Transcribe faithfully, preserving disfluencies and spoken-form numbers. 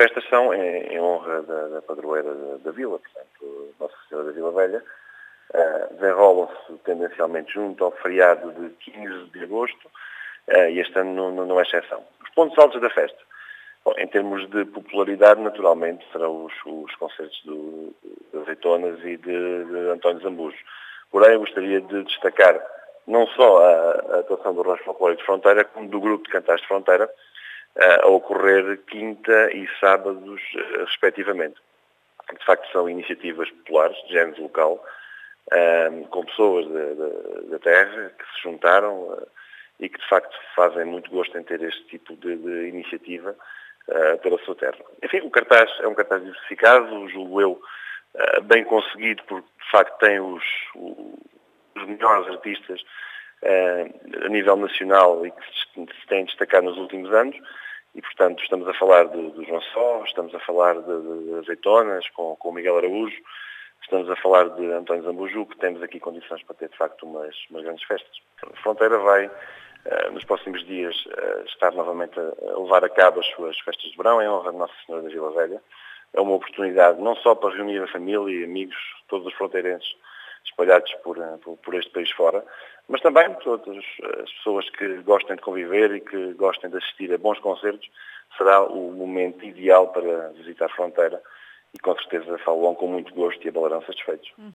festas são em, em honra da, da padroeira da, da vila, portanto, Nossa Senhora da Vila Velha. Uh, desenrolam-se tendencialmente junto ao feriado de quinze de agosto uh, e este ano não, não é exceção. Os pontos altos da festa. Bom, em termos de popularidade, naturalmente, serão os, os concertos do, de Azeitonas e de, de António Zambujo. Porém, eu gostaria de destacar não só a, a atuação do Rancho Folclórico de Fronteira, como do Grupo de Cantares de Fronteira, uh, a ocorrer quinta e sábados, uh, respectivamente. De facto, são iniciativas populares, de género local, uh, com pessoas da terra que se juntaram uh, e que, de facto, fazem muito gosto em ter este tipo de, de iniciativa Uh, pela sua terra. Enfim, o cartaz é um cartaz diversificado, julgo eu, uh, bem conseguido, porque de facto tem os, os melhores artistas uh, a nível nacional e que se, se têm destacado nos últimos anos e, portanto, estamos a falar de, do João Só, estamos a falar de, de, de Azeitonas com, com o Miguel Araújo, estamos a falar de António Zambujo, que temos aqui condições para ter, de facto, umas, umas grandes festas. A Fronteira vai Uh, nos próximos dias uh, estar novamente a, a levar a cabo as suas festas de verão em honra de Nossa Senhora da Vila Velha. É uma oportunidade não só para reunir a família e amigos, todos os fronteirenses espalhados por, uh, por, por este país fora, mas também todas as pessoas que gostem de conviver e que gostem de assistir a bons concertos. Será o momento ideal para visitar a Fronteira e com certeza falam com muito gosto e abalarão satisfeitos.